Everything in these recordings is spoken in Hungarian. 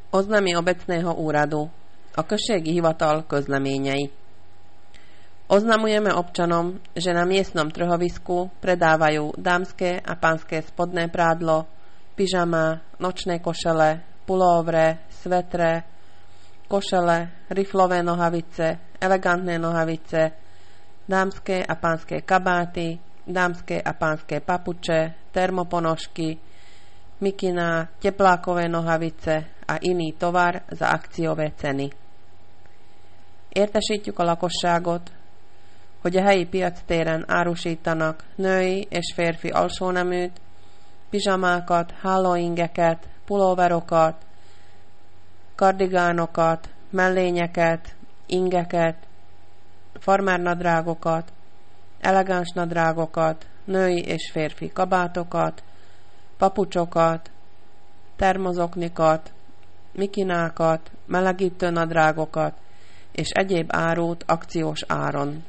Oznámy obecného úradu. A községi hivatal közleményei. Oznamujeme občanom, že na miestnom trhovisku predávajú dámske a pánske spodné prádlo, pyžama, nočné košele, pulóvre, svetre, košele, riflové nohavice, elegantné nohavice, dámske a pánske kabáty, dámske a pánske papuče, termoponožky, mikina, teplákové nohavice a iný tovar za akciové ceny. Értesítjük a lakosságot, hogy a helyi piactéren árusítanak női és férfi alsóneműt, pizsamákat, hálóingeket, pulóverokat, kardigánokat, mellényeket, ingeket, farmernadrágokat, elegáns nadrágokat, női és férfi kabátokat, papucsokat, termozoknikat, mikinákat, melegítő nadrágokat és egyéb árut akciós áron.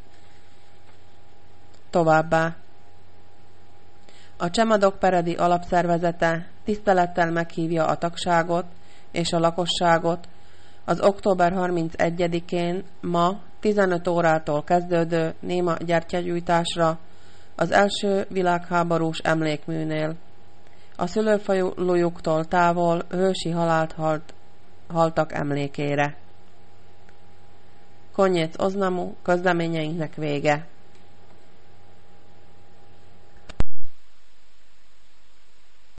Továbbá a Csemadok Peredi alapszervezete tisztelettel meghívja a tagságot és a lakosságot az október 31-én ma 15 órától kezdődő néma gyertyagyújtásra az első világháborús emlékműnél. A szülőfalujuktól távol hősi halált haltak emlékére. Koniec oznamu, közleményeinknek vége.